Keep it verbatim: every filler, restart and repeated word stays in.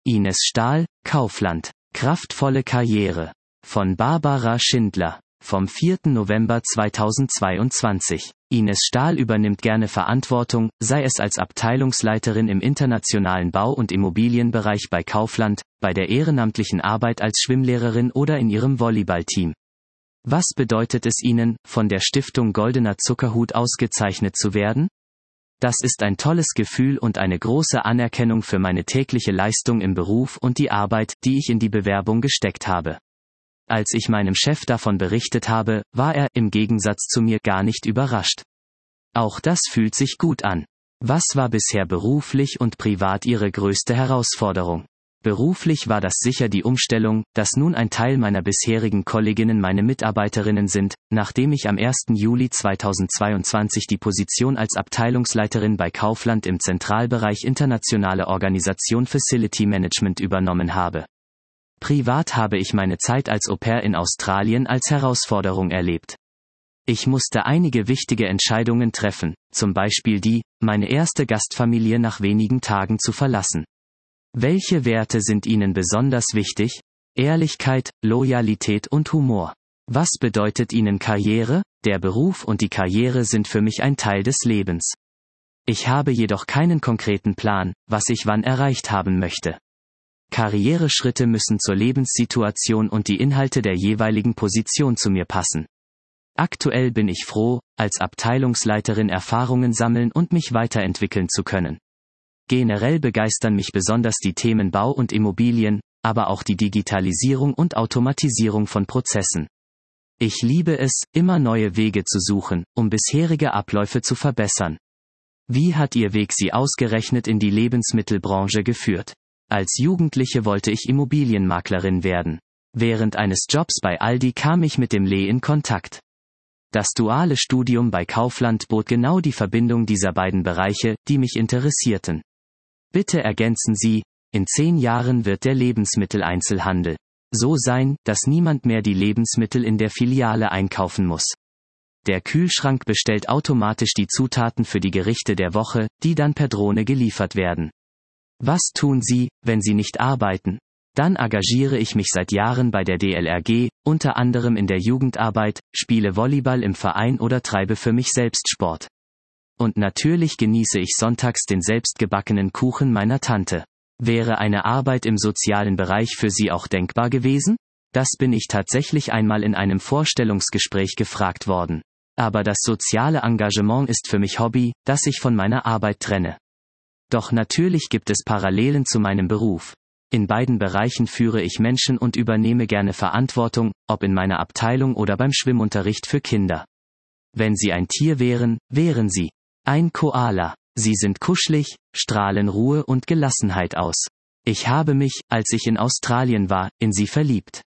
Ines Stahl, Kaufland. Kraftvolle Karriere. Von Barbara Schindler. Vom vierten November zweitausendzweiundzwanzig. Ines Stahl übernimmt gerne Verantwortung, sei es als Abteilungsleiterin im internationalen Bau- und Immobilienbereich bei Kaufland, bei der ehrenamtlichen Arbeit als Schwimmlehrerin oder in ihrem Volleyballteam. Was bedeutet es Ihnen, von der Stiftung Goldener Zuckerhut ausgezeichnet zu werden? Das ist ein tolles Gefühl und eine große Anerkennung für meine tägliche Leistung im Beruf und die Arbeit, die ich in die Bewerbung gesteckt habe. Als ich meinem Chef davon berichtet habe, war er, im Gegensatz zu mir, gar nicht überrascht. Auch das fühlt sich gut an. Was war bisher beruflich und privat Ihre größte Herausforderung? Beruflich war das sicher die Umstellung, dass nun ein Teil meiner bisherigen Kolleginnen meine Mitarbeiterinnen sind, nachdem ich am ersten Juli zweitausendzweiundzwanzig die Position als Abteilungsleiterin bei Kaufland im Zentralbereich Internationale Organisation Facility Management übernommen habe. Privat habe ich meine Zeit als Au-pair in Australien als Herausforderung erlebt. Ich musste einige wichtige Entscheidungen treffen, zum Beispiel die, meine erste Gastfamilie nach wenigen Tagen zu verlassen. Welche Werte sind Ihnen besonders wichtig? Ehrlichkeit, Loyalität und Humor. Was bedeutet Ihnen Karriere? Der Beruf und die Karriere sind für mich ein Teil des Lebens. Ich habe jedoch keinen konkreten Plan, was ich wann erreicht haben möchte. Karriereschritte müssen zur Lebenssituation und die Inhalte der jeweiligen Position zu mir passen. Aktuell bin ich froh, als Abteilungsleiterin Erfahrungen sammeln und mich weiterentwickeln zu können. Generell begeistern mich besonders die Themen Bau und Immobilien, aber auch die Digitalisierung und Automatisierung von Prozessen. Ich liebe es, immer neue Wege zu suchen, um bisherige Abläufe zu verbessern. Wie hat Ihr Weg Sie ausgerechnet in die Lebensmittelbranche geführt? Als Jugendliche wollte ich Immobilienmaklerin werden. Während eines Jobs bei Aldi kam ich mit dem Lee in Kontakt. Das duale Studium bei Kaufland bot genau die Verbindung dieser beiden Bereiche, die mich interessierten. Bitte ergänzen Sie, in zehn Jahren wird der Lebensmitteleinzelhandel so sein, dass niemand mehr die Lebensmittel in der Filiale einkaufen muss. Der Kühlschrank bestellt automatisch die Zutaten für die Gerichte der Woche, die dann per Drohne geliefert werden. Was tun Sie, wenn Sie nicht arbeiten? Dann engagiere ich mich seit Jahren bei der D L R G, unter anderem in der Jugendarbeit, spiele Volleyball im Verein oder treibe für mich selbst Sport. Und natürlich genieße ich sonntags den selbstgebackenen Kuchen meiner Tante. Wäre eine Arbeit im sozialen Bereich für Sie auch denkbar gewesen? Das bin ich tatsächlich einmal in einem Vorstellungsgespräch gefragt worden. Aber das soziale Engagement ist für mich Hobby, das ich von meiner Arbeit trenne. Doch natürlich gibt es Parallelen zu meinem Beruf. In beiden Bereichen führe ich Menschen und übernehme gerne Verantwortung, ob in meiner Abteilung oder beim Schwimmunterricht für Kinder. Wenn Sie ein Tier wären, wären Sie ein Koala. Sie sind kuschelig, strahlen Ruhe und Gelassenheit aus. Ich habe mich, als ich in Australien war, in Sie verliebt.